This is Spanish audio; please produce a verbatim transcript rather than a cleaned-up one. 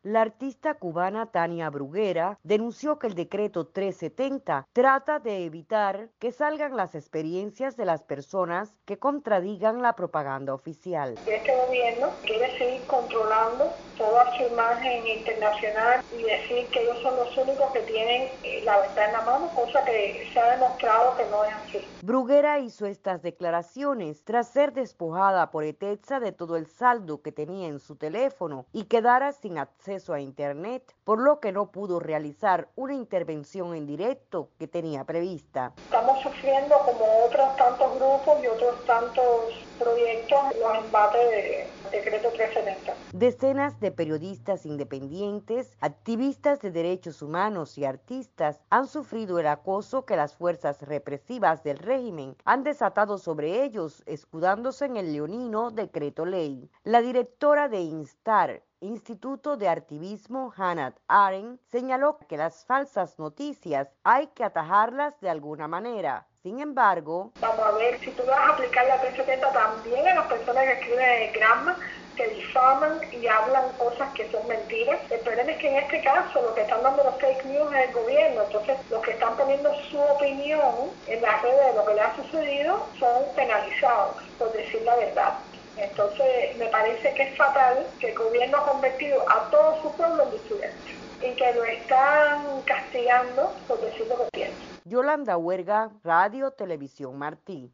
La artista cubana Tania Bruguera denunció que el decreto trescientos setenta trata de evitar que salgan las experiencias de las personas que contradigan la propaganda oficial. Este gobierno quiere seguir controlando toda su imagen internacional y decir que ellos son los únicos que tienen la verdad en la mano, cosa que se ha demostrado que no es así. Bruguera hizo estas declaraciones tras ser despojada por ETEDSA de todo el saldo que tenía en su teléfono y quedara sin acceso a internet, por lo que no pudo realizar una intervención en directo que tenía prevista. Estamos sufriendo, como otros tantos grupos y otros tantos proyectos, los embates del decreto trescientos setenta. Decenas de periodistas independientes, activistas de derechos humanos y artistas han sufrido el acoso que las fuerzas represivas del régimen han desatado sobre ellos, escudándose en el leonino decreto ley. La directora de Instar, Instituto de Activismo, Hannah Arendt, señaló que las falsas noticias hay que atajarlas de alguna manera. Sin embargo, vamos a ver si tú vas a aplicar la trescientos setenta también a las personas que escriben en Gramma, que difaman y hablan cosas que son mentiras. El problema es que en este caso lo que están dando los fake news es el gobierno, entonces los que están poniendo su opinión en las redes de lo que le ha sucedido son penalizados por decir la verdad. Entonces me parece que es fatal que el gobierno ha convertido a todo su pueblo en disidente y que lo están castigando por decir lo que piensa. Yolanda Huerga, Radio Televisión Martí.